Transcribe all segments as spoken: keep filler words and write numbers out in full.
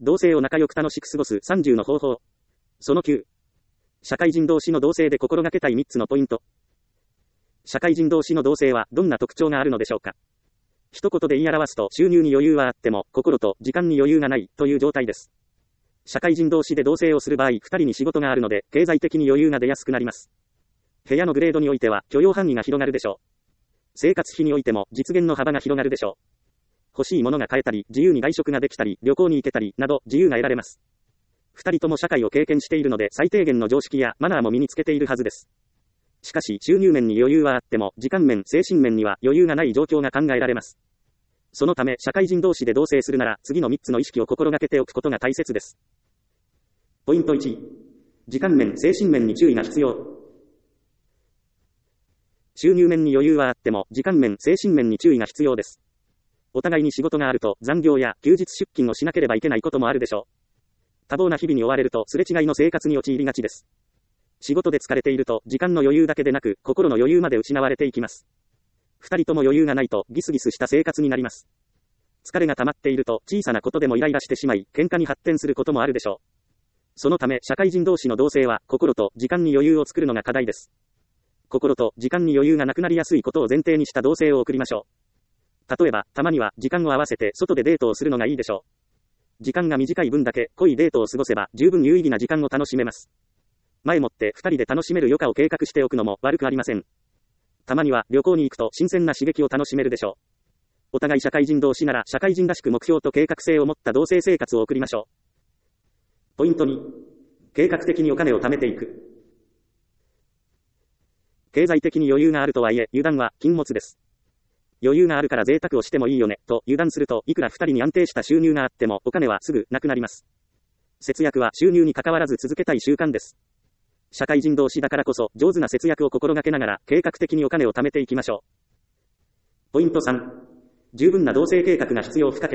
同性を仲良く楽しく過ごすさんじゅうの方法。そのきゅう。社会人同士の同性で心がけたいみっつのポイント。社会人同士の同性はどんな特徴があるのでしょうか。一言で言い表すと、収入に余裕はあっても、心と時間に余裕がないという状態です。社会人同士で同棲をする場合、ふたりに仕事があるので、経済的に余裕が出やすくなります。部屋のグレードにおいては、許容範囲が広がるでしょう。生活費においても、実現の幅が広がるでしょう。欲しいものが買えたり、自由に外食ができたり、旅行に行けたり、など、自由が得られます。二人とも社会を経験しているので、最低限の常識やマナーも身につけているはずです。しかし、収入面に余裕はあっても、時間面、精神面には余裕がない状況が考えられます。そのため、社会人同士で同棲するなら、次のみっつの意識を心がけておくことが大切です。ポイントいち。時間面、精神面に注意が必要。収入面に余裕はあっても、時間面、精神面に注意が必要です。お互いに仕事があると、残業や休日出勤をしなければいけないこともあるでしょう。多忙な日々に追われると、すれ違いの生活に陥りがちです。仕事で疲れていると、時間の余裕だけでなく、心の余裕まで失われていきます。二人とも余裕がないと、ギスギスした生活になります。疲れが溜まっていると、小さなことでもイライラしてしまい、喧嘩に発展することもあるでしょう。そのため、社会人同士の同棲は、心と時間に余裕を作るのが課題です。心と時間に余裕がなくなりやすいことを前提にした同棲を送りましょう。例えば、たまには、時間を合わせて外でデートをするのがいいでしょう。時間が短い分だけ、濃いデートを過ごせば、十分有意義な時間を楽しめます。前もって、二人で楽しめる余暇を計画しておくのも悪くありません。たまには、旅行に行くと新鮮な刺激を楽しめるでしょう。お互い社会人同士なら、社会人らしく目標と計画性を持った同棲生活を送りましょう。ポイントに、計画的にお金を貯めていく。経済的に余裕があるとはいえ、油断は禁物です。余裕があるから贅沢をしてもいいよね、と油断すると、いくら二人に安定した収入があっても、お金はすぐなくなります。節約は収入に関わらず続けたい習慣です。社会人同士だからこそ、上手な節約を心がけながら、計画的にお金を貯めていきましょう。ポイントさん。十分な同棲計画が必要不可欠。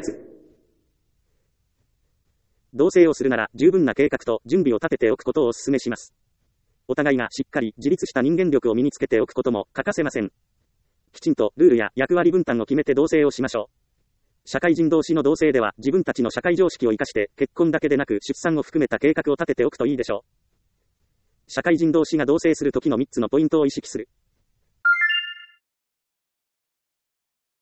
同棲をするなら、十分な計画と準備を立てておくことをお勧めします。お互いがしっかり自立した人間力を身につけておくことも欠かせません。きちんとルールや役割分担を決めて同棲をしましょう。社会人同士の同棲では自分たちの社会常識を生かして結婚だけでなく出産を含めた計画を立てておくといいでしょう。社会人同士が同棲する時のみっつのポイントを意識する。